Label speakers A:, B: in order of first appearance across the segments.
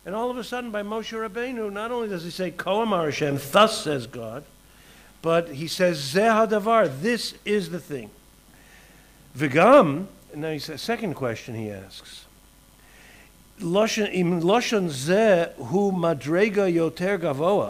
A: And all of a sudden, by Moshe Rabbeinu, not only does he say, Ko Amar Hashem, thus says God, but he says, Zeh HaDavar, this is the thing. V'gam, and now he's a second question he asks. Im Lashon Zeh hu madrega yoter gavoa.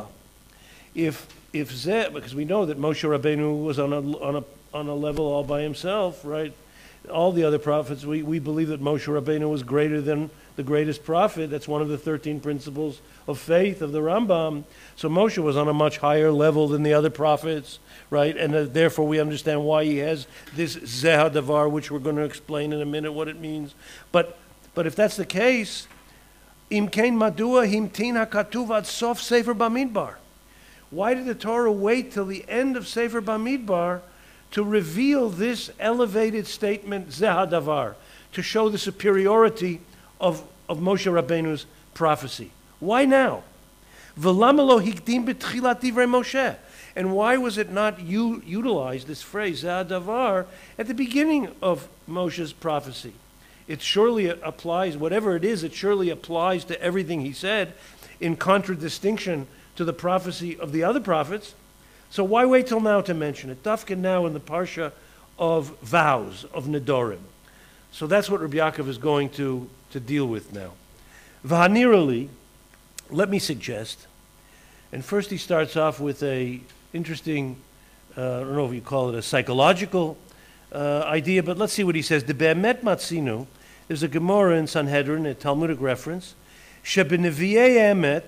A: If Zeh, because we know that Moshe Rabbeinu was on a level all by himself, right? All the other prophets, we believe that Moshe Rabbeinu was greater than the greatest prophet. That's one of the 13 principles of faith of the Rambam. So Moshe was on a much higher level than the other prophets, right? And therefore we understand why he has this Zeh HaDavar, which we're going to explain in a minute what it means. But if that's the case, Im Kein Madua Himtin HaKatuv Ad Sof Sefer Bamidbar. Why did the Torah wait till the end of Sefer Bamidbar to reveal this elevated statement, Zeh HaDavar, to show the superiority of Moshe Rabbeinu's prophecy? Why now? V'lama lo hikdim b'tchilat divrei Moshe? And why was it not utilized, this phrase, Zeh HaDavar, at the beginning of Moshe's prophecy? It surely applies, whatever it is, it surely applies to everything he said in contradistinction to the prophecy of the other prophets. So why wait till now to mention it? Dafka now in the parsha of vows, of Nedorim. So that's what Rabbi Yaakov is going to deal with now. V'hanirali, let me suggest, and first he starts off with a interesting, I don't know if you call it a psychological idea, but let's see what he says. De be'emet matzinu, there's a Gemara in Sanhedrin, a Talmudic reference, shebenevi'ei emet,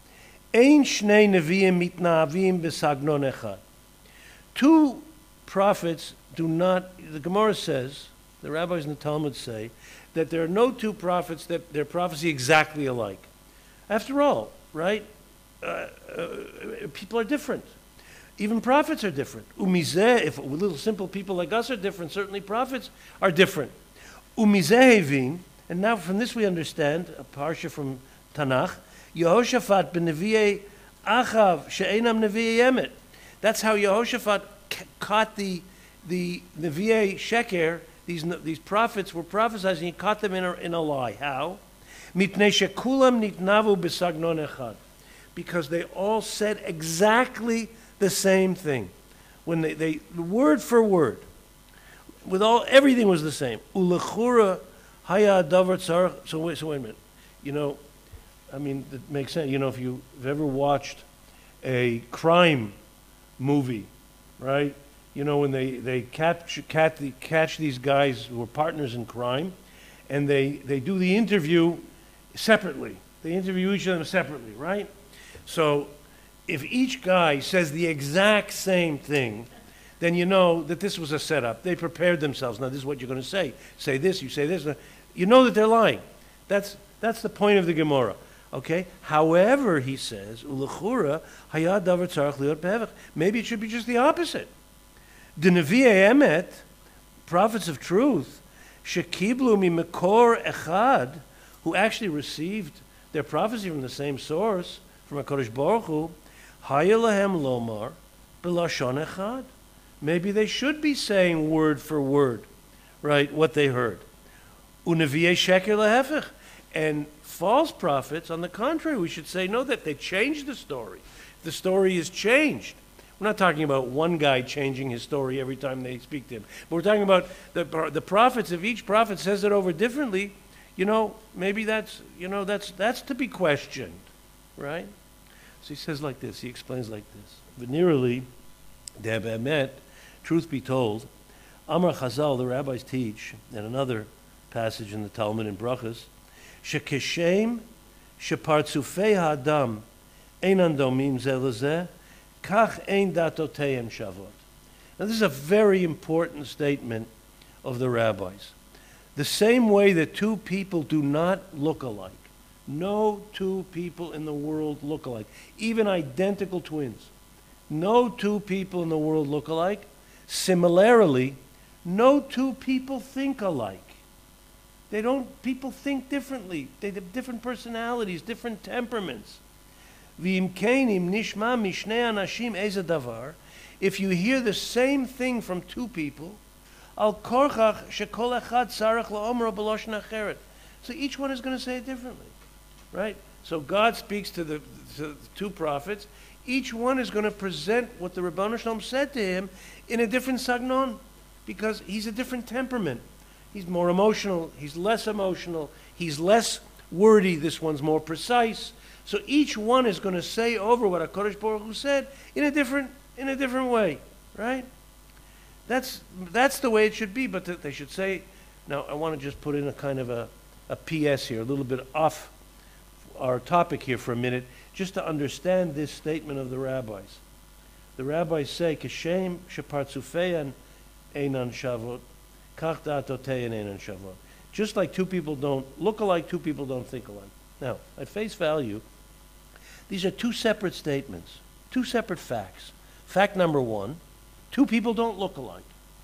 A: ein shnei nevi'im mitna'avim b'sagnon echad. Two prophets do not, the Gemara says, the rabbis in the Talmud say, that there are no two prophets that their prophecy exactly alike. After all, right, people are different. Even prophets are different. Umizeh, if little simple people like us are different, certainly prophets are different. Umizeh hevin, and now from this we understand, a parsha from Tanakh, Yehoshaphat ben Nevi'ei Achav she'enam Nevi'ei Emet. That's how Yehoshaphat caught the Nevi'ei Sheker. These prophets were prophesizing. He caught them in a lie. How? Mipnei shekulam nitnavu b'sagnon echad. Because they all said exactly the same thing. When they word for word, everything was the same. Ulechura haya davar tzarach. So wait a minute. You know, I mean, it makes sense. You know, if you've ever watched a crime movie, right? You know, when they catch these guys who are partners in crime, and they do the interview separately. They interview each of them separately, right? So if each guy says the exact same thing, then you know that this was a setup. They prepared themselves. Now, this is what you're going to say. Say this, you say this. You know that they're lying. That's the point of the Gemara. Okay? However, he says, Ulechura haya davar tzarach liot behevach. Maybe it should be just the opposite. The Nevi'ei Emet, prophets of truth, shekiblu mimekor echad, who actually received their prophecy from the same source, from HaKadosh Baruch Hu, haya lahem lomar b'lashon echad. Maybe they should be saying word for word, right, what they heard. Unevi'ei sheker lehefech. And false prophets, on the contrary, we should say, no, that they changed the story. The story is changed. We're not talking about one guy changing his story every time they speak to him. But we're talking about the prophets. If each prophet says it over differently, you know, maybe that's to be questioned, right? So he says like this. He explains like this. Venerally, de'emet, truth be told, Amar Chazal, the rabbis teach, and another passage in the Talmud in Brachas, shekeshem shepartzufei ha'adam einan domim zeh lezeh, kach ein datoteim shavot. Now this is a very important statement of the rabbis. The same way that two people do not look alike. No two people in the world look alike. Even identical twins. No two people in the world look alike. Similarly, no two people think alike. People think differently. They have different personalities, different temperaments. If you hear the same thing from two people, so each one is going to say it differently. right? So God speaks to the two prophets. Each one is going to present what the Ribono Shel Olam said to him in a different sagnon, because he's a different temperament. He's more emotional, he's less emotional, he's less wordy, this one's more precise. So each one is going to say over what HaKadosh Baruch Hu said in a different way, right? That's the way it should be, but they should say, now I want to just put in a kind of a PS here, a little bit off our topic here for a minute, just to understand this statement of the rabbis. The rabbis say, Keshem shepartzufeyan einan shavot, kach da'atoteyan einan shavot. Just like two people don't look alike, two people don't think alike. Now, at face value, these are two separate statements, two separate facts. Fact number one, two people don't look alike,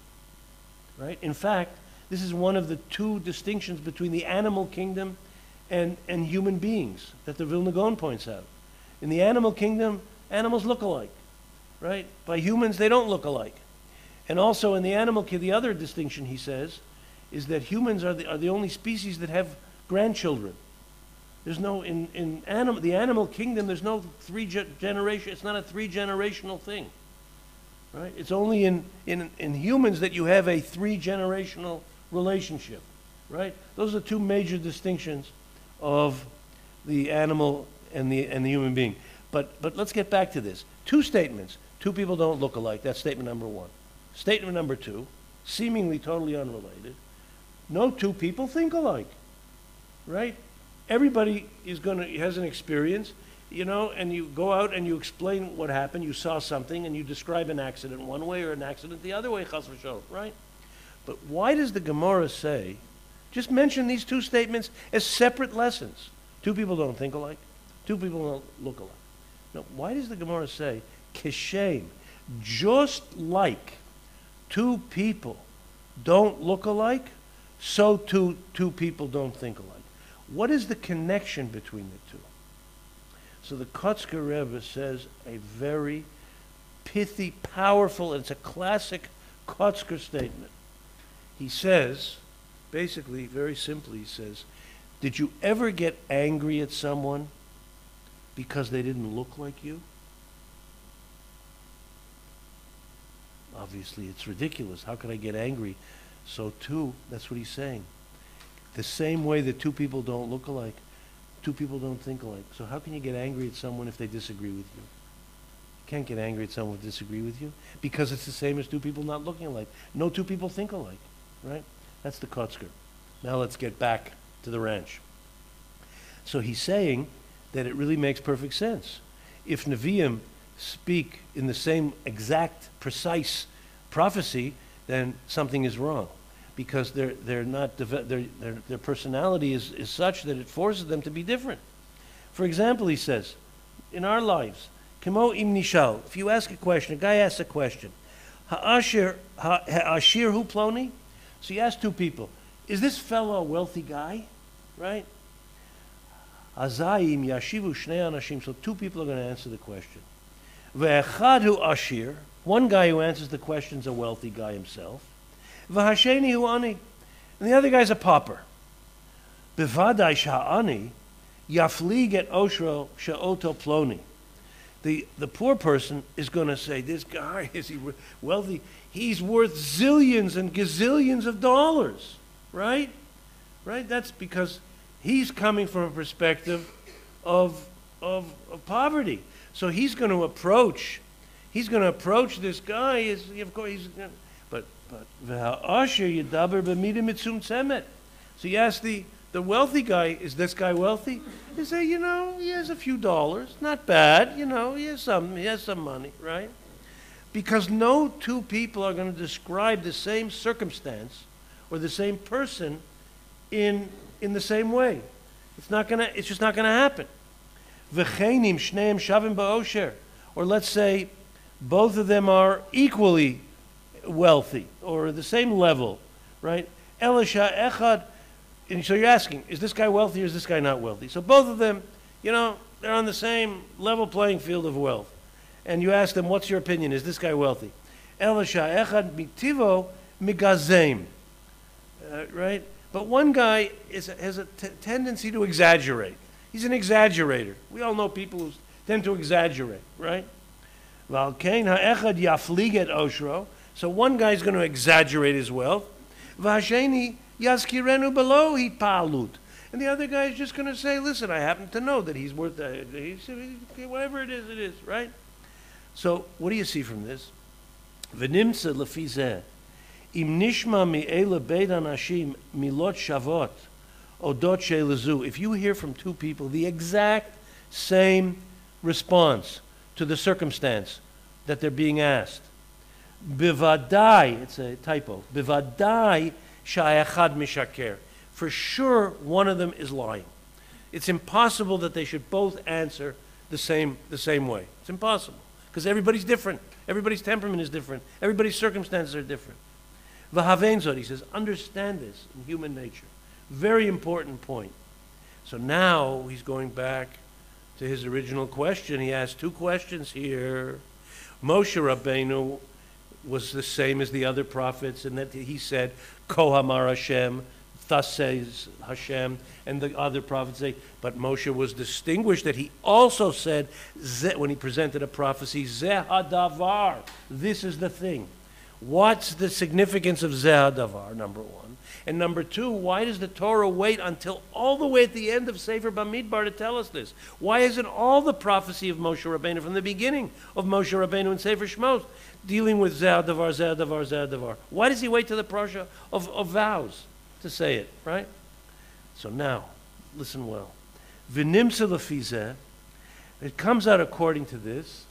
A: right? In fact, this is one of the two distinctions between the animal kingdom and human beings that the Vilna Gaon points out. In the animal kingdom, animals look alike, right? By humans, they don't look alike. And also in the animal kingdom, the other distinction, he says, is that humans are the only species that have grandchildren. There's no, the animal kingdom, there's no generation, it's not a three-generational thing, right? It's only in humans that you have a three-generational relationship, right? Those are two major distinctions of the animal and the human being. But let's get back to this. Two statements. Two people don't look alike. That's statement number one. Statement number two, seemingly totally unrelated. No two people think alike, right? Everybody has an experience, and you go out and you explain what happened. You saw something and you describe an accident one way or an accident the other way, chas v'sholom, right? But why does the Gemara say, just mention these two statements as separate lessons? Two people don't think alike. Two people don't look alike. No, why does the Gemara say, Keshem, just like two people don't look alike, so two people don't think alike? What is the connection between the two? So the Kotzker Rebbe says a very pithy, powerful, and it's a classic Kotzker statement. He says, basically, very simply, he says, did you ever get angry at someone because they didn't look like you? Obviously, it's ridiculous. How could I get angry? So too, that's what he's saying. The same way that two people don't look alike, two people don't think alike. So how can you get angry at someone if they disagree with you? You can't get angry at someone who disagree with you because it's the same as two people not looking alike. No two people think alike, right? That's the Kotzker. Now let's get back to the ranch. So he's saying that it really makes perfect sense. If Nevi'im speak in the same exact, precise prophecy, then something is wrong, because their personality is such that it forces them to be different. For example, he says, in our lives, Kemo im nishal, if you ask a question, a guy asks a question, ha'ashir hu ploni? So you ask two people, is this fellow a wealthy guy? Right? Azayim yashivu shnei anashim, so two people are going to answer the question. Ve'echad hu ashir, one guy who answers the question is a wealthy guy himself. V'hasheni hu ani, and the other guy's a pauper. Bevadai sha'ani yaflig et oshro she'oto ploni. The poor person is going to say, this guy, is he wealthy? He's worth zillions and gazillions of dollars, right? Right? That's because he's coming from a perspective of poverty. So he's going to approach this guy. But v'ha'asher yadaber b'midah mitzum tzemet. So you ask the wealthy guy, is this guy wealthy? You say, he has a few dollars, not bad. He has some money, right? Because no two people are going to describe the same circumstance or the same person in the same way. It's just not going to happen. V'cheinim shneim shavim ba'osher, or let's say both of them are equally wealthy or the same level, right? Elisha echad, and so you're asking, is this guy wealthy or is this guy not wealthy? So both of them, they're on the same level playing field of wealth. And you ask them, what's your opinion? Is this guy wealthy? Elisha echad mitivo migazem, right? But one guy has a tendency to exaggerate. He's an exaggerator. We all know people who tend to exaggerate, right? So one guy's going to exaggerate his wealth. And the other guy is just going to say, listen, I happen to know that he's worth, whatever it is, right? So what do you see from this? V'nimtza lefi zeh, im nishma mi'ela beit anashim milot shavot odot she'lezu. If you hear from two people the exact same response to the circumstance that they're being asked, bivadai, it's a typo, bivadai sha'echad mishaker. For sure, one of them is lying. It's impossible that they should both answer the same way. It's impossible because everybody's different. Everybody's temperament is different. Everybody's circumstances are different. V'havenzot, he says, understand this in human nature. Very important point. So now he's going back to his original question. He asked two questions here. Moshe Rabbeinu was the same as the other prophets in that he said, Ko Hamar Hashem, thus says Hashem, and the other prophets say, but Moshe was distinguished that he also said, when he presented a prophecy, Zeh HaDavar, this is the thing. What's the significance of Zeh HaDavar, number one? And number two, why does the Torah wait until all the way at the end of Sefer Bamidbar to tell us this? Why isn't all the prophecy of Moshe Rabbeinu from the beginning of Moshe Rabbeinu in Sefer Shmos dealing with Zeh HaDavar, Zeh HaDavar, Zeh HaDavar? Why does he wait to the parasha of vows to say it, right? So now, listen well. V'nimtza lefi zeh, it comes out according to this,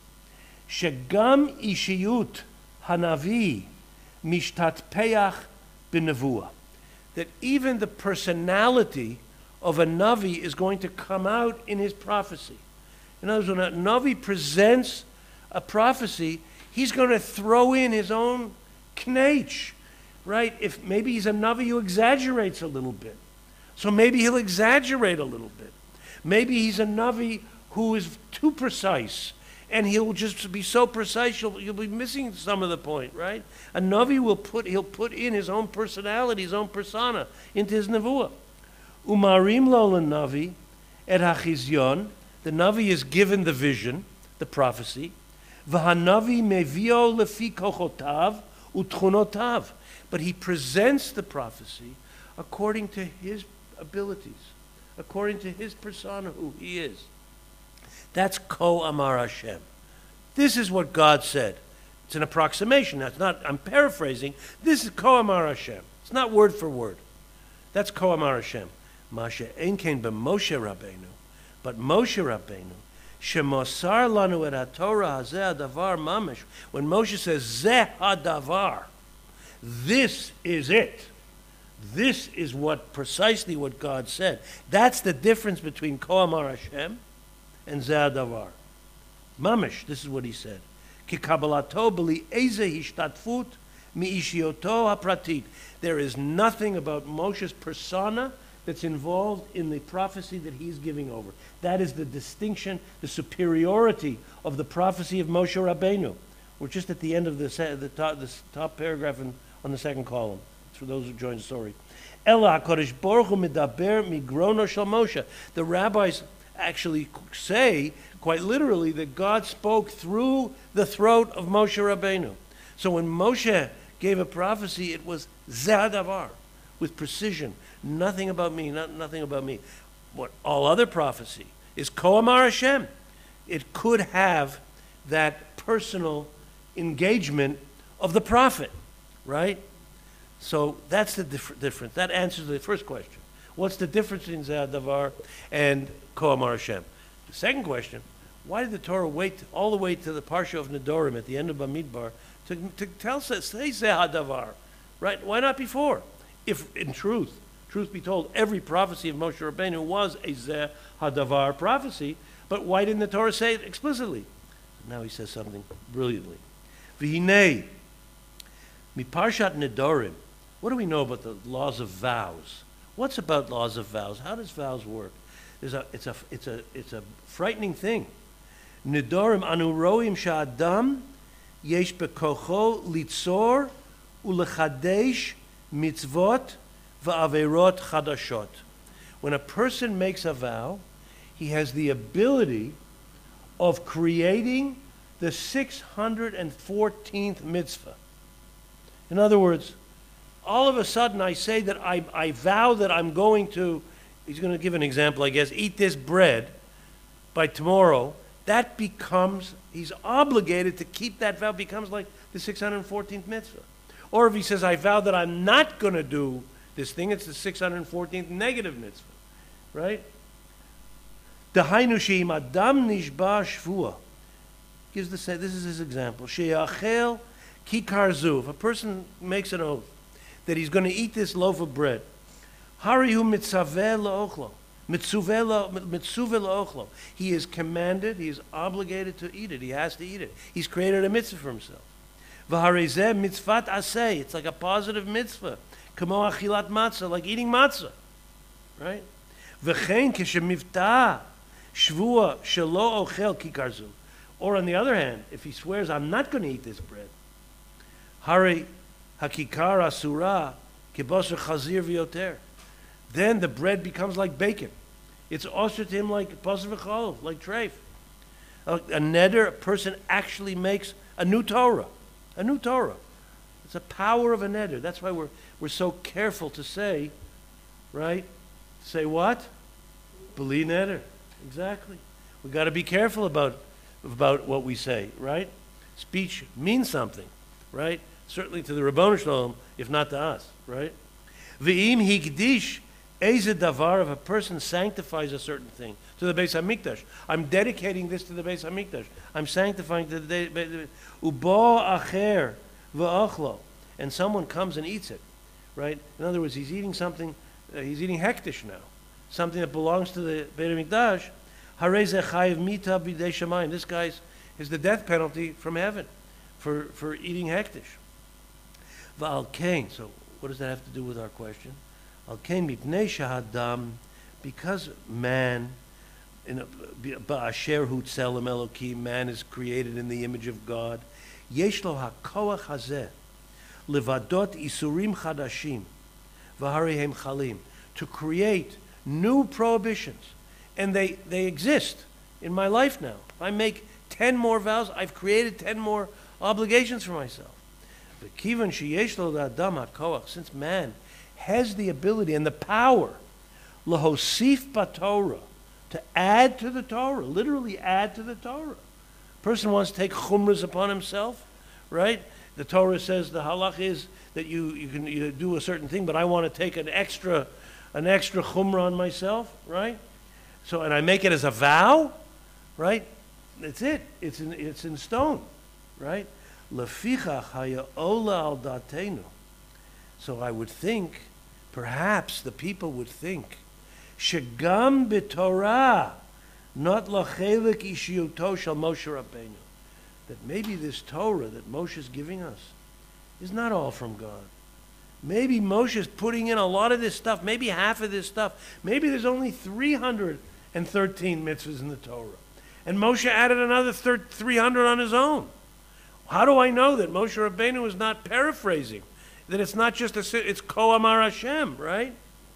A: shegam ishiyut hanavi mishtatpeach b'nevuah, that even the personality of a Navi is going to come out in his prophecy. In other words, when a Navi presents a prophecy, he's going to throw in his own knetch, right? If maybe he's a Navi who exaggerates a little bit. So maybe he'll exaggerate a little bit. Maybe he's a Navi who is too precise, and he'll just be so precise you'll be missing some of the point, right? A Navi he'll put in his own personality, his own persona into his nevuah. Umarim lo Navi et hachizyon, the Navi is given the vision, the prophecy. V'hanavi mevio lefi kochotav utchunotav, but he presents the prophecy according to his abilities, according to his persona, who he is. That's Ko Amar Hashem. This is what God said. It's an approximation. That's not, I'm paraphrasing. This is Ko Amar Hashem. It's not word for word. That's Ko Amar Hashem. Mashe Enkein b'Moshe Rabbeinu. But Moshe Rabbeinu, Shemosar lanu et haTorah hazeh hadavar mamish. When Moshe says, Zeh hadavar, this is it. This is precisely what God said. That's the difference between Ko Amar Hashem and Zeh HaDavar. Mamish, this is what he said. Ki kabalato b'li eze hishtatfut mi'ishioto hapratit. There is nothing about Moshe's persona that's involved in the prophecy that he's giving over. That is the distinction, the superiority of the prophecy of Moshe Rabbeinu. We're just at the end of the top paragraph on the second column. For those who joined the story. Ela HaKadosh Baruch Hu medaber migrono shel Moshe. The rabbis actually say, quite literally, that God spoke through the throat of Moshe Rabbeinu. So when Moshe gave a prophecy, it was Zeh HaDavar, with precision. Nothing about me, nothing about me. What all other prophecy is Ko Amar Hashem. It could have that personal engagement of the prophet, right? So that's the difference. That answers the first question. What's the difference between Zeh HaDavar and Ko Amar Hashem? The second question, why did the Torah wait all the way to the Parsha of Nedorim at the end of Bamidbar to tell us, say Zeh HaDavar, right? Why not before? If in truth be told, every prophecy of Moshe Rabbeinu was a Zeh HaDavar prophecy, but why didn't the Torah say it explicitly? Now he says something brilliantly. V'hinei, miparshat Nedorim. What do we know about the laws of vows? What's about laws of vows? How does vows work? It's a frightening thing. Nedorim anu roim sha'adam yesh bekocho litzor ulechadesh mitzvot va'averot chadashot. When a person makes a vow, he has the ability of creating the 614th mitzvah. In other words, all of a sudden I say that I vow that I'm going to, he's going to give an example, I guess, eat this bread by tomorrow. That becomes, he's obligated to keep that vow, becomes like the 614th mitzvah. Or if he says, I vow that I'm not going to do this thing, it's the 614th negative mitzvah, right? Dahainu she'im adam nishba shvua. Gives this is his example. She'achel kikar zu. If a person makes an oath that he's going to eat this loaf of bread, harihu mitzaveh la'ochlo. Mitzuveh la'ochlo. He is commanded, he is obligated to eat it. He has to eat it. He's created a mitzvah for himself. V'harezeh mitzvat aseh. It's like a positive mitzvah. Kamo achilat matzah, like eating matzah. Right? V'chein keshemivtah shvua shelo ochel kikar zu. Or on the other hand, if he swears, I'm not going to eat this bread, Hari hakikar asura kibosher chazir v'yoter. Then the bread becomes like bacon. It's also to him like basar v'cholov, like treif. A neder, a person actually makes a new Torah. A new Torah. It's a power of a neder. That's why we're so careful to say, right? Say what? Beli neder. Exactly. We've got to be careful about what we say, right? Speech means something, right? Certainly to the Ribbono Shel Olam, if not to us, right? V'im hikdish eze davar, if a person sanctifies a certain thing to the Beis Hamikdash. I'm dedicating this to the Beis Hamikdash. I'm sanctifying to the ubo acher v'achlo, and someone comes and eats it, right? In other words, he's eating something. He's eating hektish now, something that belongs to the Beit Hamikdash. This guy's is the death penalty from heaven for eating hektish. V'al kain. So what does that have to do with our question? Al kain mipnei shahadam, because man, ba'asher hu tzelem Elokim, man is created in the image of God. Yesh lo hakoach hazeh levadot isurim chadashim v'harihem chalim, to create new prohibitions. And they exist in my life now. If I make 10 more vows, I've created 10 more obligations for myself. Since man has the ability and the power, lahosif b'Torah, to add to the Torah, literally add to the Torah. A person wants to take chumras upon himself, right? The Torah says the halach is that you can do a certain thing, but I want to take an extra chumrah on myself, right? So, and I make it as a vow, right? That's it. It's in stone, right? Lefichach haya'ola al datenu. So I would think, perhaps the people would think, shegam b'Torah, not lachelik ishiyuto shel Moshe Rabbeinu, that maybe this Torah that Moshe is giving us is not all from God. Maybe Moshe is putting in a lot of this stuff, maybe half of this stuff. Maybe there's only 313 mitzvahs in the Torah. And Moshe added another 300 on his own. How do I know that Moshe Rabbeinu is not paraphrasing? That it's not just it's Ko Amar Hashem, right?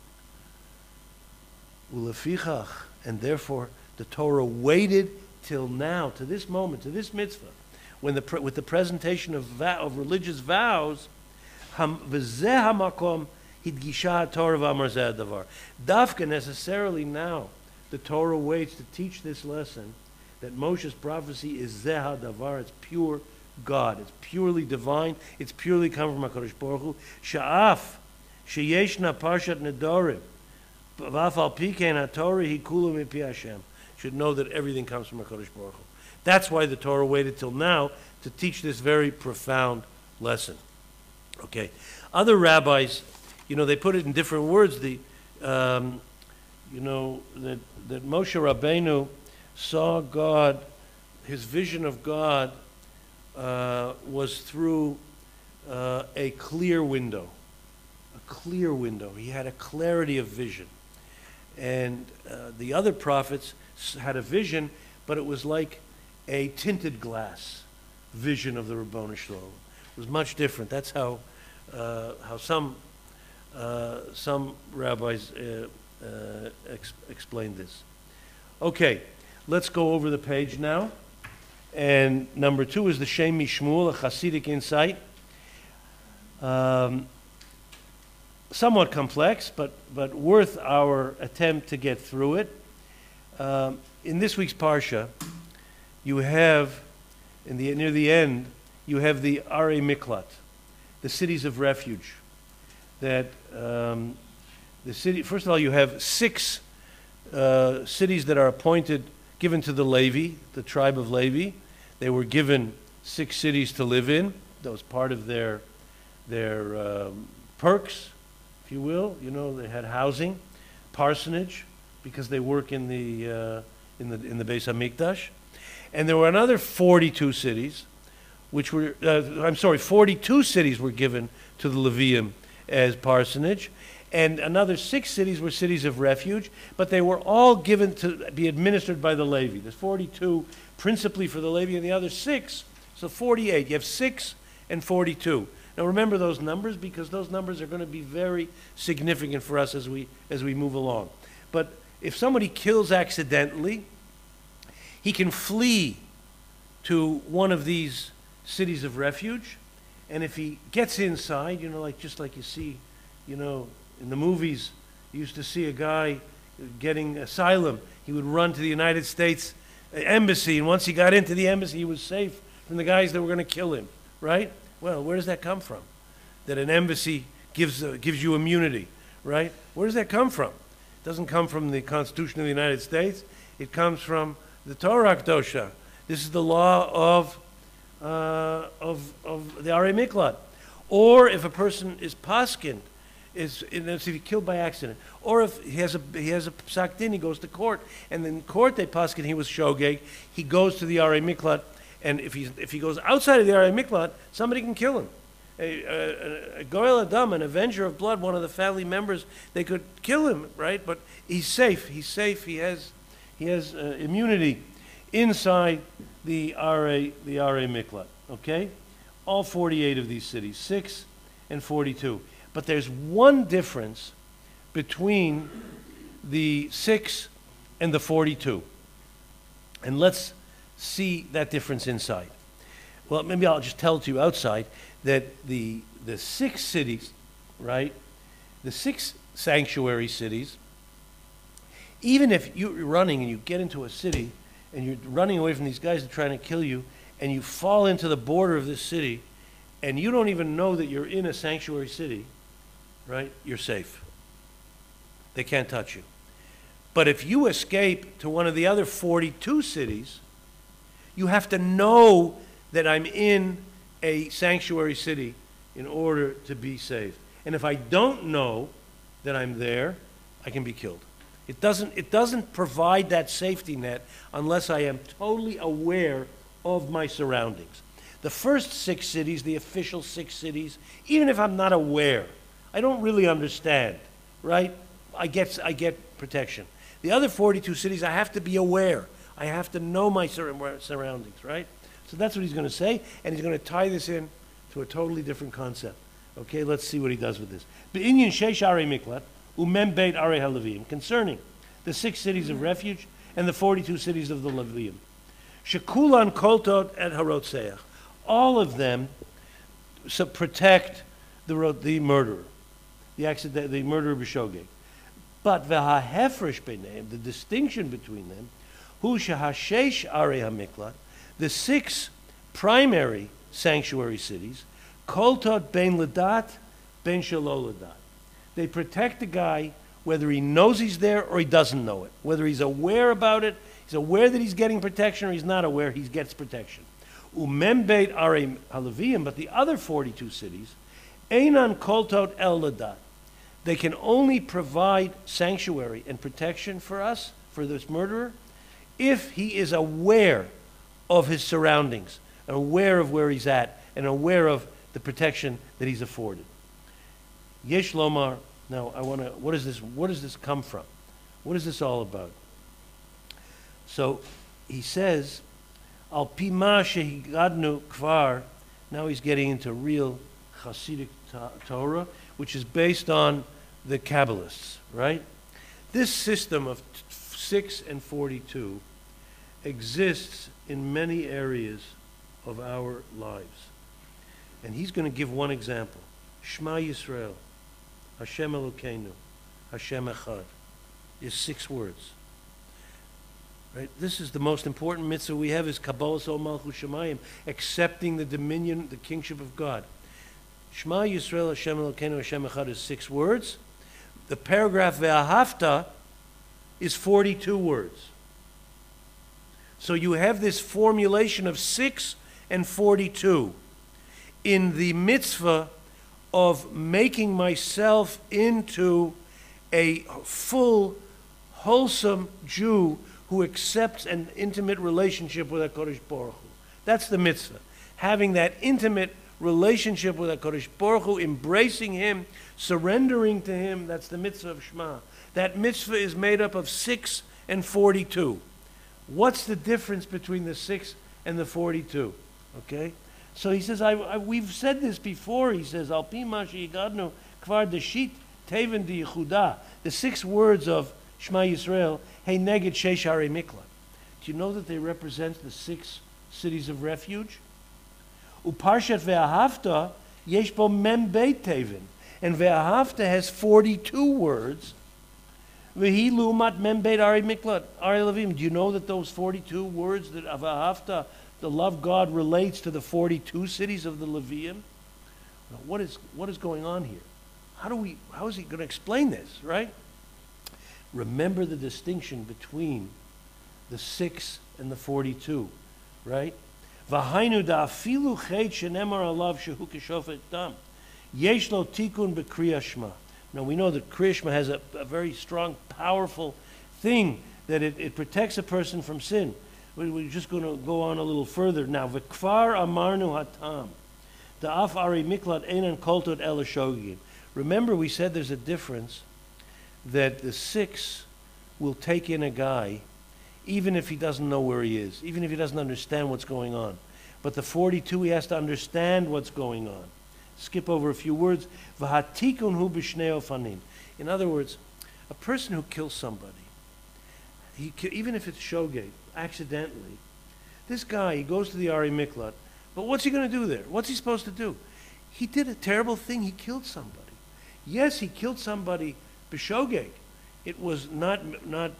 A: Ulefichach, and therefore the Torah waited till now, to this moment, to this mitzvah, when with the presentation of religious vows, v'zeh hamakom hidgisha Torah v'amar zeh davar. Dafka, necessarily now, the Torah waits to teach this lesson that Moshe's prophecy is zeh davar. It's pure God. It's purely divine. It's purely come from HaKadosh Baruch Hu. Sha'af sheyeshna parshat nedorim v'af al pikein haTorah hi kula mipi Hashem. Should know that everything comes from HaKadosh Baruch Hu. That's why the Torah waited till now to teach this very profound lesson. Okay, other rabbis, they put it in different words. That Moshe Rabbeinu saw God. His vision of God was through a clear window. A clear window. He had a clarity of vision, and the other prophets had a vision, but it was like a tinted glass vision of the Ribbono Shel Olam. It was much different. That's how some rabbis explained this. Okay, let's go over the page now. And number 2 is the Shem Mishmuel, a Hasidic insight. Somewhat complex, but worth our attempt to get through it. In this week's Parsha, you have, near the end, you have the Arei Miklat, the cities of refuge. That the city, first of all, you have 6 cities that are appointed, given to the Levi, the tribe of Levi. They were given 6 cities to live in. That was part of their perks, if you will. You know, they had housing, parsonage, because they work in the Beis Hamikdash. And there were another 42 cities, which were 42 cities were given to the Levium as parsonage, and another 6 cities were cities of refuge, but they were all given to be administered by the Levi. There's 42 principally for the Levi, and the other 6, so 48. You have 6 and 42. Now remember those numbers, because those numbers are going to be very significant for us as we move along. But if somebody kills accidentally, he can flee to one of these cities of refuge, and if he gets inside, you know, just like you see, you know, in the movies, you used to see a guy getting asylum. He would run to the United States embassy, and once he got into the embassy, he was safe from the guys that were going to kill him, right? Well, where does that come from? That an embassy gives you immunity, right? Where does that come from? It doesn't come from the Constitution of the United States. It comes from the Torah Kedosha. This is the law of the Arei Miklat. Or if a person is paskin, if he's killed by accident, or if he has a psak din, he goes to court, and in court they paskin he was shogeg, he goes to the Arei Miklat, and if he goes outside of the Arei Miklat, somebody can kill him. A goel adam, an avenger of blood, one of the family members, they could kill him, right? But he's safe. He's safe. He has immunity inside the Arei Miklat. Okay, all 48 of these cities, 6 and 42. But there's one difference between the 6 and the 42. And let's see that difference inside. Well, maybe I'll just tell it to you outside that the 6 cities, right, the 6 sanctuary cities, even if you're running and you get into a city and you're running away from these guys that are trying to kill you, and you fall into the border of this city, and you don't even know that you're in a sanctuary city, right, you're safe. They can't touch you. But if you escape to one of the other 42 cities, you have to know that I'm in a sanctuary city in order to be saved. And if I don't know that I'm there, I can be killed. It doesn't provide that safety net unless I am totally aware of my surroundings. The first 6 cities, the official 6 cities, even if I'm not aware, I don't really understand, right? I get protection. The other 42 cities, I have to be aware. I have to know my surroundings, right? So that's what he's going to say, and he's going to tie this in to a totally different concept. Okay, let's see what he does with this. Be'inyan sheish arei miklat, umem beit arei haLevim, concerning the 6 cities of refuge and the 42 cities of the Levium. Shekulan koltot et harotzeach. All of them protect the murderer, the murderer b'shogeg. But v'hahefresh b'neim, the distinction between them, hu shehashesh arei hamiklat, the 6 primary sanctuary cities, koltot ben ledat, ben shelo ledat. They protect the guy whether he knows he's there or he doesn't know it, whether he's aware about it, he's aware that he's getting protection, or he's not aware he gets protection. Umem beit arei haLevim, but the other 42 cities, einan koltot el ledat. They can only provide sanctuary and protection for us, for this murderer, if he is aware of his surroundings, and aware of where he's at, and aware of the protection that he's afforded. Yesh lomar. Now, what does this come from? What is this all about? So, he says, Al pima shehigadnu kvar, now he's getting into real Hasidic Torah, which is based on the Kabbalists, right? This system of 6 and 42 exists in many areas of our lives. And he's going to give one example. Shema Yisrael, Hashem Elokeinu, Hashem Echad, is 6 words. Right? This is the most important mitzvah we have, is Kabbalas Ol Malchus Shemayim, accepting the dominion, the kingship of God. Shema Yisrael, Hashem Elokeinu, Hashem Echad is 6 words. The paragraph Ve'ahavta is 42 words. So you have this formulation of 6 and 42 in the mitzvah of making myself into a full, wholesome Jew who accepts an intimate relationship with HaKadosh Baruch Hu. That's the mitzvah. Having that intimate relationship with HaKadosh Baruch Hu, embracing Him, surrendering to Him, that's the mitzvah of Shema. That mitzvah is made up of 6 and 42. What's the difference between the 6 and the 42? Okay? So he says, we've said this before. He says, Al pi ma she'igadnu kvar deshit teven di Yehuda. The 6 words of Shema Yisrael, hey neged sheish harei miklat. Do you know that they represent the 6 cities of refuge? Uparshat ve'ahavta yesh bo mem beit teven. And ve'ahavta has 42 words. V'hi lumat mem beit harei miklat harei levim. Do you know that those 42 words that of ve'ahavta, the love God, relates to the 42 cities of the Levium? What is going on here? How is he going to explain this, right? Remember the distinction between the 6 and the 42, right? V'hainu da'afilu chet shenemar alav shehu keshofet dam. Yesh lo tikun b'kriyas shema. Now we know that Kriyas Shema has a very strong, powerful thing that it protects a person from sin. We're just going to go on a little further now. V'kvar amarnu hatam. Da'af ari miklat einan koltot el shogim. Remember, we said there's a difference that the 6 will take in a guy even if he doesn't know where he is, even if he doesn't understand what's going on. But the 42, he has to understand what's going on. Skip over a few words. V'hatikun hu b'shnei ofanim. In other words, a person who kills somebody, even if it's shogeg, accidentally, this guy, he goes to the Ari Miklat, but what's he going to do there? What's he supposed to do? He did a terrible thing. He killed somebody. Yes, he killed somebody b'shogeg. It was not he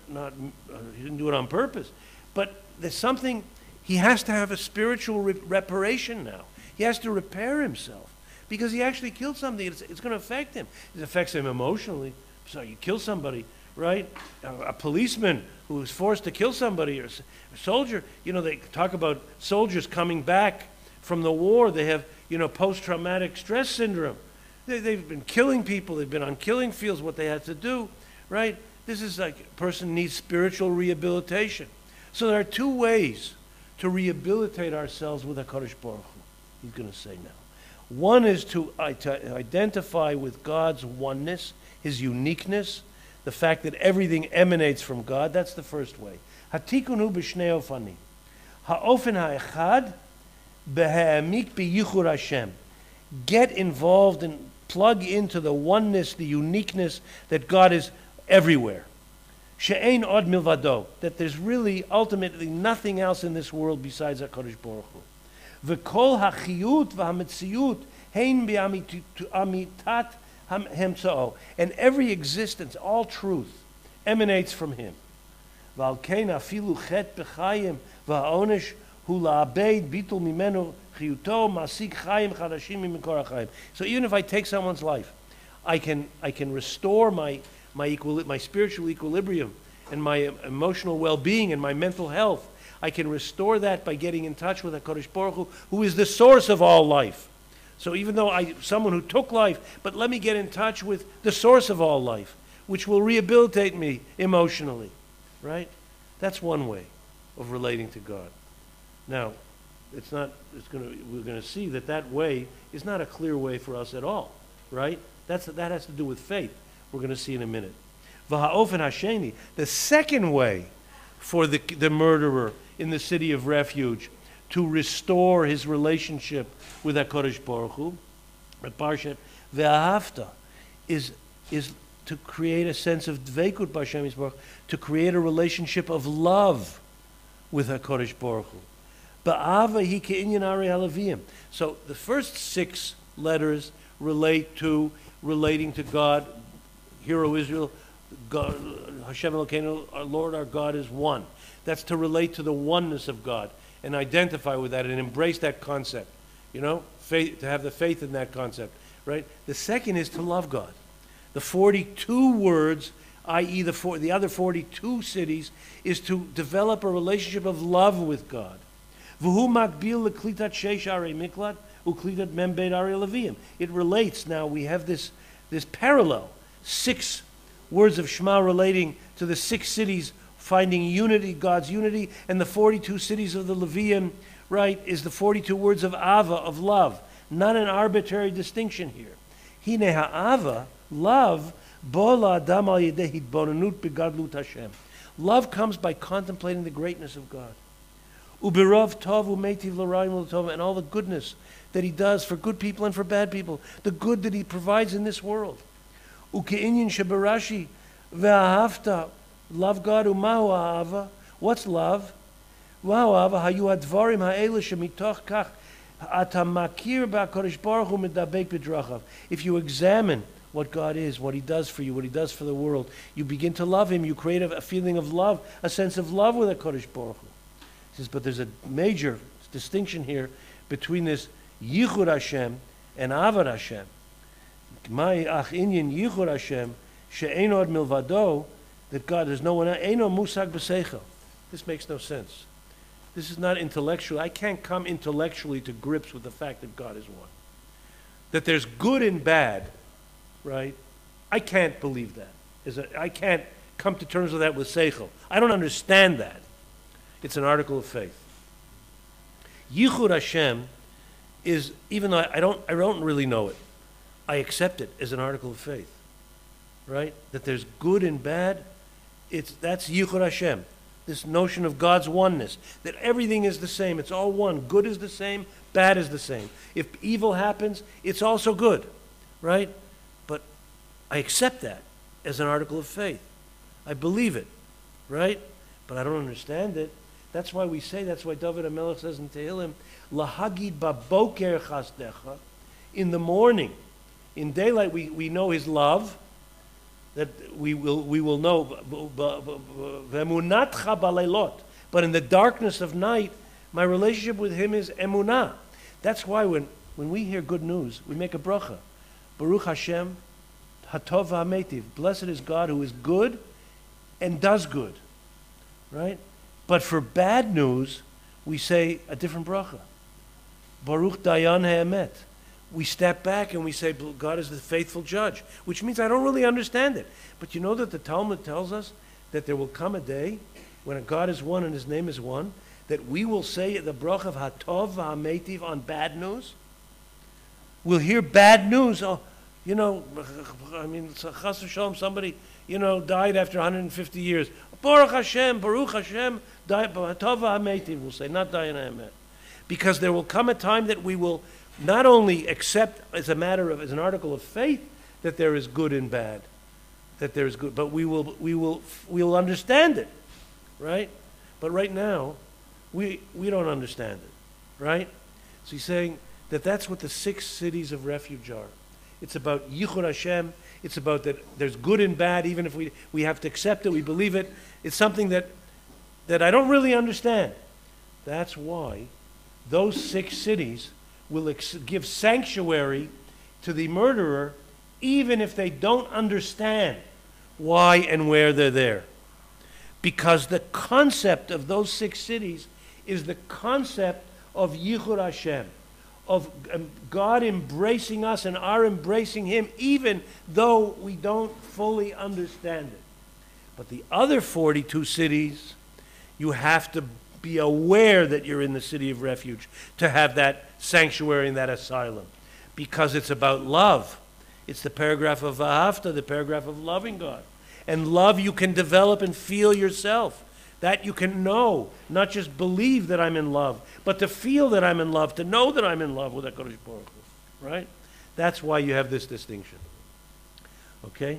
A: didn't do it on purpose. But there's something, he has to have a spiritual reparation now. He has to repair himself because he actually killed something. It's going to affect him. It affects him emotionally. So you kill somebody, right? A policeman who was forced to kill somebody, or a soldier, they talk about soldiers coming back from the war. They have, post-traumatic stress syndrome. They've been killing people. They've been on killing fields, what they had to do, right? This is like a person needs spiritual rehabilitation. So there are 2 ways to rehabilitate ourselves with HaKadosh Baruch Hu, he's going to say now. One is to identify with God's oneness, His uniqueness, the fact that everything emanates from God. That's the first way. Hatikun hu b'shnei ofanim. Ha'ofen ha'echad b'ha'amik b'yichur Hashem. Get involved and plug into the oneness, the uniqueness that God is everywhere. She'ein od milvado. That there's really ultimately nothing else in this world besides HaKadosh Baruch Hu. V'kol ha'chiyut v'ha'metziyut hein bi'amitat hemtza'o. And every existence, all truth, emanates from Him. V'al kein afilu chet b'chayim v'ha'onesh hu la'abeid bitul mimenu chiyuto masik chayim chadashim mimikor ha'chayim. So even if I take someone's life, I can restore my spiritual equilibrium and my emotional well-being and my mental health. I can restore that by getting in touch with HaKadosh Baruch Hu, who is the source of all life. So even though someone who took life, but let me get in touch with the source of all life, which will rehabilitate me emotionally, right? That's one way of relating to God. Now, we're going to see that way is not a clear way for us at all, right? That has to do with faith. We're going to see in a minute. V'ha'ofen hasheni, the second way for the murderer in the city of refuge to restore his relationship with HaKadosh Baruch Hu, Parshat Ve'ahavta, is to create a sense of dveikut b'Hashem Yisborach, to create a relationship of love with HaKadosh Baruch Hu. Ba'ava hi ke'inyan Ari Halavim. So the first 6 letters relate to relating to God. Hear, O Israel, God, Hashem Elokeinu, our Lord, our God is one. That's to relate to the oneness of God and identify with that and embrace that concept. You know, faith, to have the faith in that concept, right? The second is to love God. The 42 words, i.e. the other 42 cities, is to develop a relationship of love with God. V'hu makbil leklitat sheish arei miklat uklitat mem beit arei leviim. It relates now, we have this parallel. 6 words of Shema relating to the 6 cities finding unity, God's unity, and the 42 cities of the Levium, right, is the 42 words of Ava, of love. Not an arbitrary distinction here. Hine ha'ava, love, bo la'adam al yedei hitbonenut begadlut Hashem. Love comes by contemplating the greatness of God. Ubirov tov u'meitiv l'rayim l'tov, and all the goodness that He does for good people and for bad people, the good that He provides in this world. Uke'inyan shebarashi ve'ahavta, love God, u'mahu ha'ava. What's love? Mahu ha'ava hayu advarim ha'ela shemitoch kach ata makir ba'kodesh baruch hu medabek b'drachav. If you examine what God is, what He does for you, what He does for the world, you begin to love Him. You create a feeling of love, a sense of love with HaKadosh Baruch Hu. He says, but there's a major distinction here between this Yichud Hashem and Avad Hashem. My ach inyan Yichud Hashem she'eino ad milvado, that God, there's no one else. Eino musag b'seichel. This makes no sense. This is not intellectual. I can't come intellectually to grips with the fact that God is one. That there's good and bad, right? I can't believe that. I can't come to terms with that with seichel. I don't understand that. It's an article of faith. Yichud Hashem is, even though I don't really know it, I accept it as an article of faith, right? That there's good and bad. That's Yichud Hashem. This notion of God's oneness, that everything is the same. It's all one. Good is the same. Bad is the same. If evil happens, it's also good, right? But I accept that as an article of faith. I believe it, right? But I don't understand it. That's why we say, that's why David HaMelech says in Tehillim, Lahagid baboker chasdecha, in the morning, in daylight we know His love, that we will know, v'emunatcha baleilot, but in the darkness of night, my relationship with Him is emunah. That's why when we hear good news, we make a bracha. Baruch Hashem, hatov ha'metiv. Blessed is God who is good and does good, right? But for bad news, we say a different bracha. Baruch dayan ha'emet. We step back and we say, God is the faithful judge, which means I don't really understand it. But you know that the Talmud tells us that there will come a day when God is one and His name is one, that we will say the bracha of hatov ha'metiv on bad news. We'll hear bad news. Oh, you know, I mean, chas v'shalom, somebody, you know, died after 150 years. Baruch Hashem, hatov ha'metiv, we'll say, not dayan ha'emet. Because there will come a time that we will not only accept as a matter of, as an article of faith, that there is good and bad, that there is good, but we will understand it, right? But right now, we don't understand it, right? So he's saying that that's what the 6 cities of refuge are. It's about Yichud Hashem. It's about that there's good and bad, even if we have to accept it, we believe it. It's something that I don't really understand. That's why those 6 cities will give sanctuary to the murderer, even if they don't understand why and where they're there. Because the concept of those 6 cities is the concept of Yichud Hashem, of God embracing us and our embracing Him, even though we don't fully understand it. But the other 42 cities, you have to be aware that you're in the city of refuge to have that sanctuary and that asylum, because it's about love. It's the paragraph of Vahavta, the paragraph of loving God. And love you can develop and feel yourself. That you can know, not just believe that I'm in love, but to feel that I'm in love, to know that I'm in love with HaKadosh Baruch Hu, right? That's why you have this distinction. Okay?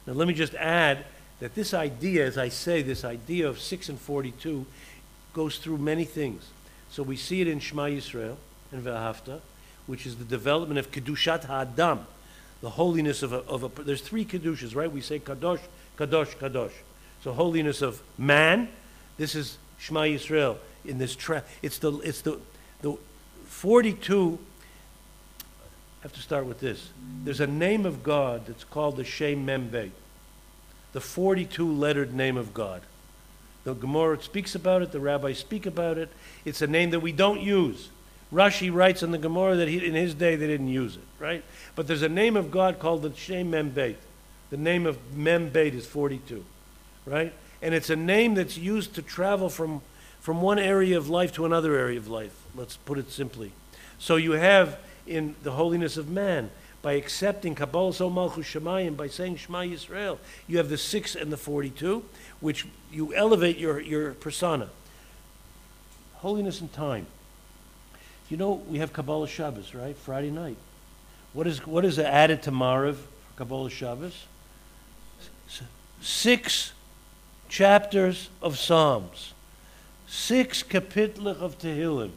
A: Now let me just add that this idea, as I say, this idea of 6 and 42 goes through many things. So we see it in Shema Yisrael and Ve'ahavta, which is the development of Kedushat HaAdam, the holiness of a there's three Kedushas, right? We say Kadosh, Kadosh, Kadosh. So holiness of man, this is Shema Yisrael. In this it's the 42. I have to start with this. There's a name of God that's called the Shem Mem Beit, the 42-lettered name of God. The Gemara speaks about it, the rabbis speak about it. It's a name that we don't use. Rashi writes in the Gemara that in his day they didn't use it, right? But there's a name of God called the Shem Mem Beit. The name of Mem Beit is 42, right? And it's a name that's used to travel from one area of life to another area of life. Let's put it simply. So you have in the holiness of man, by accepting Kabbalah So Malchus Shemayim, by saying Shema Yisrael, you have the 6 and the 42, which you elevate your persona. Holiness and time. You know, we have Kabbalah Shabbos, right? Friday night. What is added to Maariv for Kabbalah Shabbos? 6 chapters of Psalms. 6 kapitlich of Tehillim.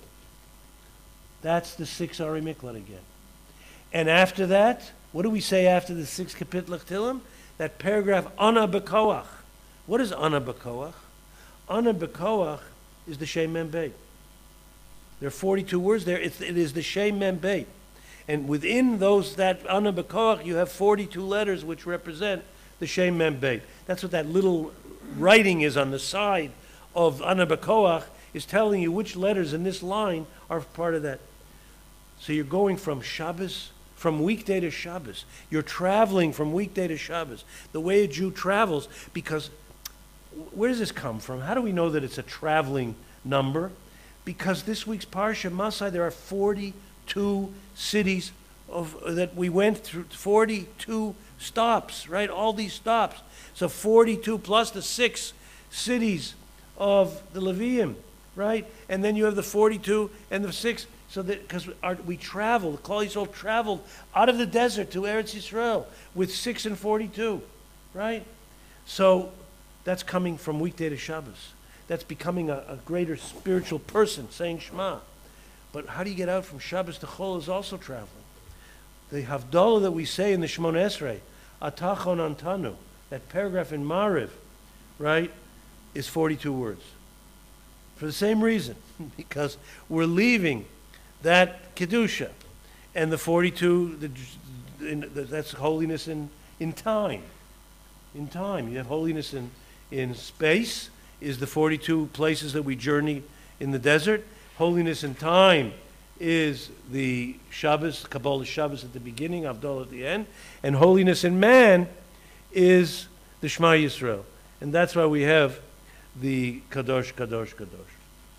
A: That's the 6 Ari Miklat again. And after that, what do we say after the 6 kapitlich Tehillim? That paragraph, Ana B'Koach. What is Ana B'Koach? Ana B'Koach is the Shem Mem Beit. There are 42 words there. It is the Shem Mem Beit. And within that Ana B'Koach, you have 42 letters which represent the Shem Mem Beit. That's what that little writing is on the side of Ana B'Koach, is telling you which letters in this line are part of that. So you're going from Shabbos, from weekday to Shabbos. You're traveling from weekday to Shabbos. The way a Jew travels, because where does this come from? How do we know that it's a traveling number? Because this week's Parsha, Masai, there are 42 cities that we went through, 42 stops, right? All these stops. So 42 plus the 6 cities of the Levium, right? And then you have the 42 and the 6. So that because we traveled, Klal Yisrael traveled out of the desert to Eretz Yisrael with 6 and 42, right? So that's coming from weekday to Shabbos. That's becoming a greater spiritual person, saying Shema. But how do you get out from Shabbos to Chol is also traveling. The Havdalah that we say in the Shemona Esrei, Atachon Antanu, that paragraph in Maariv, right, is 42 words. For the same reason, because we're leaving that Kedusha and the 42, that's holiness in time. In time. You have holiness in space, is the 42 places that we journey in the desert. Holiness in time is the Shabbos, Kabbalah Shabbos at the beginning, Havdalah at the end. And holiness in man is the Shema Yisrael. And that's why we have the Kadosh, Kadosh, Kadosh.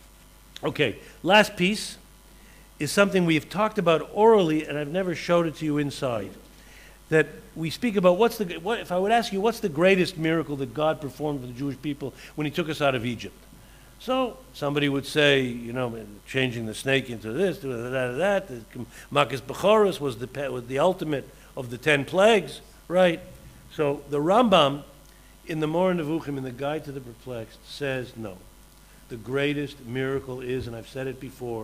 A: Okay, last piece is something we've talked about orally, and I've never showed it to you inside. That we speak about if I would ask you, what's the greatest miracle that God performed for the Jewish people when He took us out of Egypt? So somebody would say, changing the snake into this, that. Makas Bechoros was the ultimate of the 10 plagues, right? So the Rambam in the Moreh Nevuchim, in the Guide to the Perplexed, says no. The greatest miracle is, and I've said it before,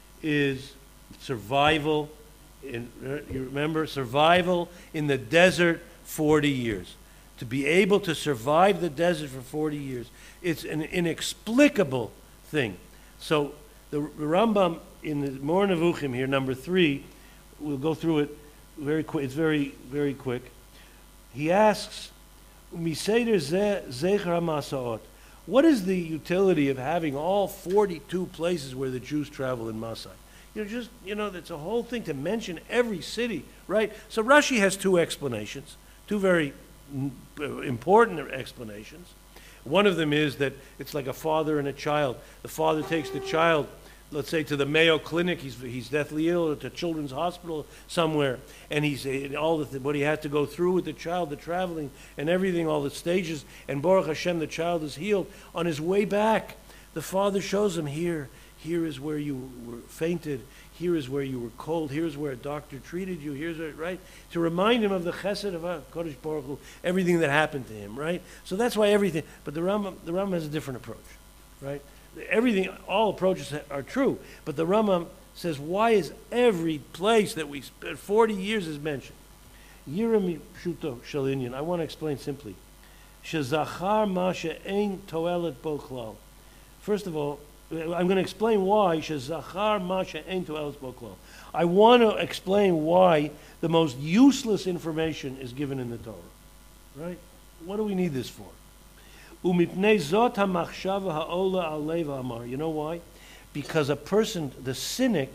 A: is survival. You remember, survival in the desert 40 years. To be able to survive the desert for 40 years. It's an inexplicable thing. So the Rambam in the Moreh Nevuchim here, number 3, we'll go through it very quick. It's very, very quick. He asks, Miseder Zecher HaMasaot. What is the utility of having all 42 places where the Jews travel in Masai? That's a whole thing to mention every city, right? So Rashi has 2 explanations, 2 very important explanations. One of them is that it's like a father and a child. The father takes the child, let's say, to the Mayo Clinic. He's deathly ill, or to Children's Hospital somewhere, and what he had to go through with the child, the traveling and everything, all the stages, and Baruch Hashem, the child is healed. On his way back, the father shows him, here, Here is where you were fainted. Here is where you were cold. Here's where a doctor treated you. Here's where, right? To remind him of the chesed of HaKadosh Baruch Hu, everything that happened to him, right? So that's why everything, but the Rambam has a different approach, right? Everything, all approaches are true, but the Rambam says, why is every place that we spent 40 years is mentioned? Yirami Pshuto Shalinyan, I want to explain simply. Shezachar ma she'ein toelet bo klal. First of all, I'm going to explain why Shezachar ma she'ein toelet bo klal. I want to explain why the most useless information is given in the Torah. Right? What do we need this for? Umipnei zot hamachshava ha'ola al lev amar. You know why? Because a person, the cynic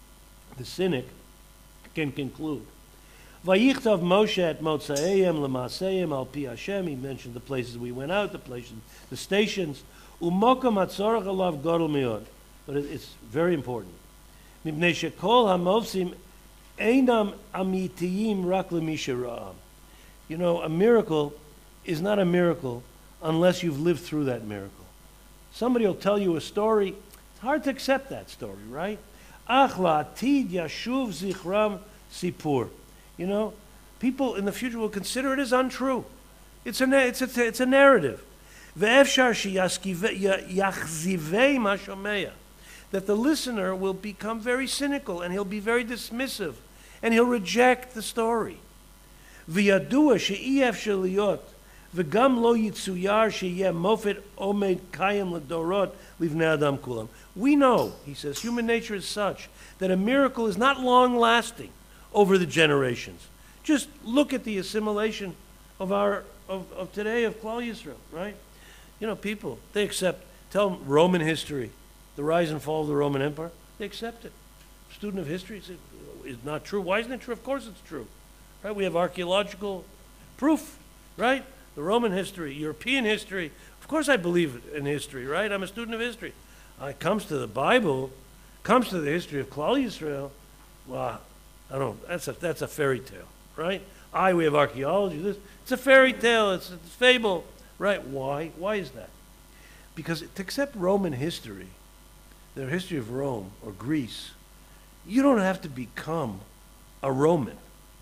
A: can conclude. Vayichtav Moshe at Motzaeyem Lemaseim al Pi Hashem. He mentioned the places we went out, the places, the stations. Umokam atzorach alav gadol meod. But it's very important. Mipnei shekol hamovsim einam amitiyim rak lemisha ra'am. You know, a miracle is not a miracle unless you've lived through that miracle. Somebody will tell you a story. It's hard to accept that story, right? Ach la'atid yashuv zichram sipur. You know, people in the future will consider it as untrue. It's a narrative. Ve'efshar sheyachzivei mashomeya. That the listener will become very cynical and he'll be very dismissive and he'll reject the story. V'yadua she'ef sheliyot v'gam lo yitzuyar sheyeh mofet omed kayim l'dorot livnei adam kulam. We know, he says, human nature is such that a miracle is not long-lasting over the generations. Just look at the assimilation of today of Klal Yisrael, right? You know, people, they accept, tell them Roman history, the rise and fall of the Roman Empire, they accept it. Student of history says, it's not true. Why isn't it true? Of course it's true, right? We have archaeological proof, right? The Roman history, European history. Of course I believe in history, right? I'm a student of history. It comes to the Bible, comes to the history of Klal Yisrael, well, I don't. That's a fairy tale, right? We have archaeology. It's a fairy tale. It's a fable, right? Why? Why is that? Because to accept Roman history, the history of Rome or Greece, you don't have to become a Roman,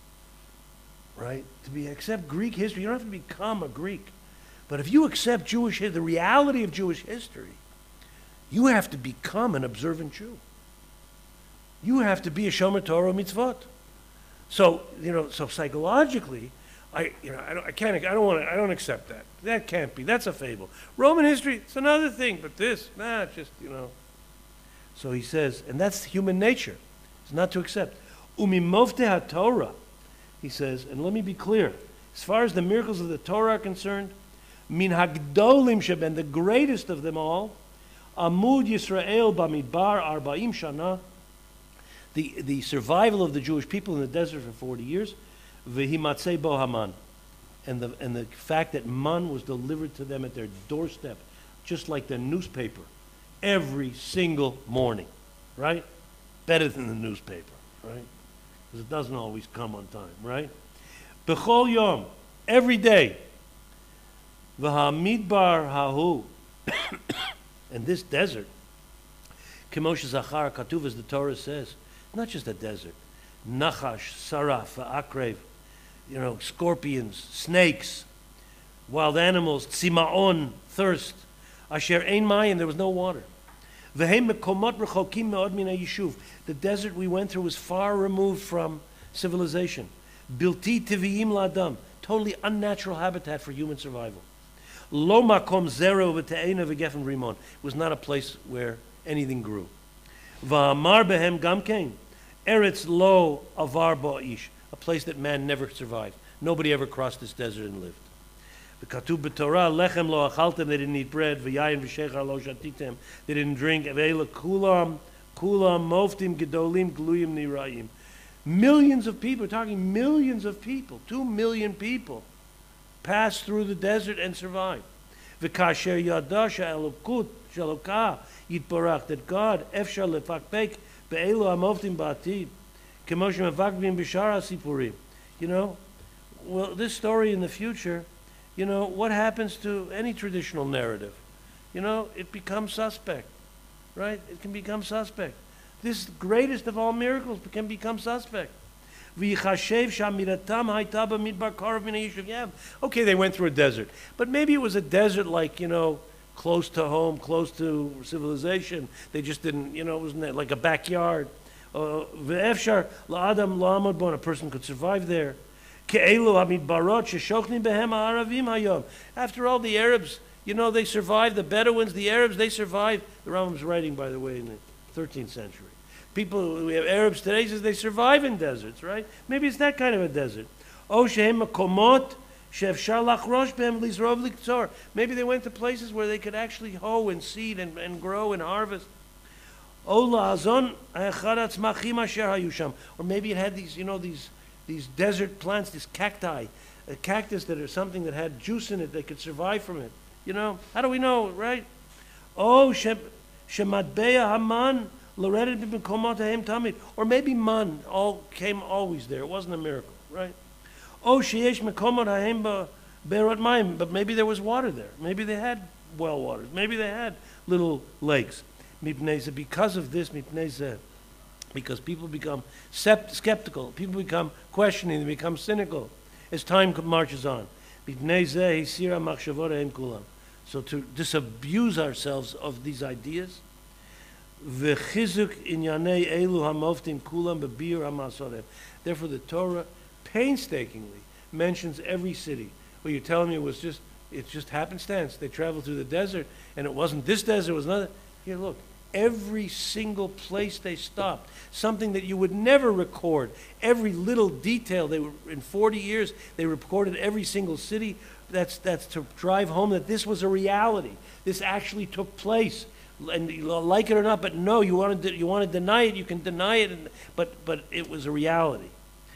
A: right? Accept Greek history, you don't have to become a Greek. But if you accept the reality of Jewish history, you have to become an observant Jew. You have to be a Shomer Torah mitzvot. So, you know, so psychologically, I don't accept that. That can't be. That's a fable. Roman history, it's another thing, but this, it's just, you know. So he says, and that's human nature. It's not to accept. Umimofte HaTorah, he says, and let me be clear, as far as the miracles of the Torah are concerned, min hagdolim sheben, the greatest of them all, Amud Yisrael bamidbar arba'im shana, the survival of the Jewish people in the desert for 40 years, v'himatzei bo haman, and the fact that man was delivered to them at their doorstep, just like the newspaper, every single morning, right? Better than the newspaper, right? Because it doesn't always come on time, right? B'chol yom, every day, v'hamidbar hahu, and this desert, Kemoshe Zachar Katuv, as the Torah says, not just a desert. Nachash, saraf, akrev, you know, scorpions, snakes, wild animals, tzimaon, thirst. Asher ein mayim, there was no water. V'hem mekomot rechokim me'od min ha'yishuv. The desert we went through was far removed from civilization. Bilti tiviyim la'adam, totally unnatural habitat for human survival. Lo makom zero v'te'ena v'gefen rimon. It was not a place where anything grew. V'amar behem gamkein. Eretz lo avar ba'ish, a place that man never survived. Nobody ever crossed this desert and lived. V'katuv b'Torah lechem lo achaltem, they didn't eat bread. V'yayin v'shechar lo shatitem, they didn't drink. V'ela kulam moftim gedolim gluyim nirayim. Millions of people, we're talking millions of people, 2 million people, passed through the desert and survived. V'kasher yadasha elokut shalokah yitbarach, that God efshar lefakpek be'elu hamoftim ba'atid kemoshe mevakbim b'shara sipurim. You know, well, this story in the future, you know, what happens to any traditional narrative? You know, it becomes suspect. right? It can become suspect. This greatest of all miracles can become suspect. Okay, they went through a desert. But maybe it was a desert like, close to home, close to civilization. They just didn't, it wasn't like a backyard. A person could survive there. After all, the Arabs, they survived. The Bedouins, the Arabs, they survived. The Rambam's writing, by the way, in the 13th century. People, we have Arabs today, says they survive in deserts, right? Maybe it's that kind of a desert. Maybe they went to places where they could actually hoe and seed and grow and harvest. Or maybe it had these desert plants, these cacti, a cactus that are something that had juice in it, they could survive from it. How do we know, right? Oh, shematbeya haman loredet b'komot tamid. Or maybe man came always there. It wasn't a miracle, right? Oh, sheyesh mekomot hahem berot mayim. But maybe there was water there. Maybe they had well waters. Maybe they had little lakes. Because of this, because people become skeptical, people become questioning, they become cynical as time marches on. So to disabuse ourselves of these ideas, therefore the Torah painstakingly mentions every city. Well, you're telling me it's just happenstance. They traveled through the desert, and it wasn't this desert, it was another. Here, look, every single place they stopped, something that you would never record, every little detail. In 40 years, they recorded every single city. That's to drive home that this was a reality. This actually took place, and you like it or not. But no, you want to deny it. You can deny it, but it was a reality.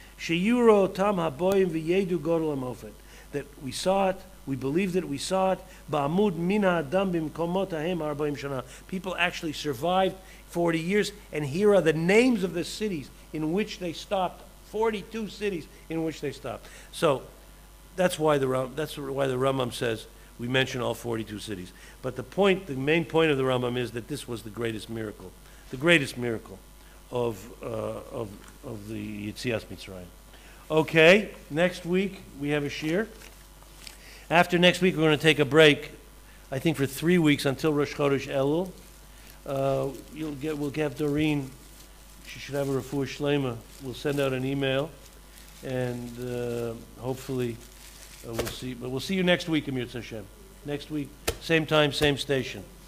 A: That we saw it. We believed it, we saw it. People actually survived 40 years, and here are the names of the cities in which they stopped. 42 cities in which they stopped. So that's why the Rambam says we mention all 42 cities. But the main point of the Rambam is that this was the greatest miracle of the Yetzias Mitzrayim. Okay, next week we have a shir. After next week, we're going to take a break, I think for 3 weeks until Rosh Chodesh Elul. We'll have Doreen. She should have a refuah shlema. We'll send out an email, and hopefully we'll see. But we'll see you next week, Amir Hashem. Next week, same time, same station.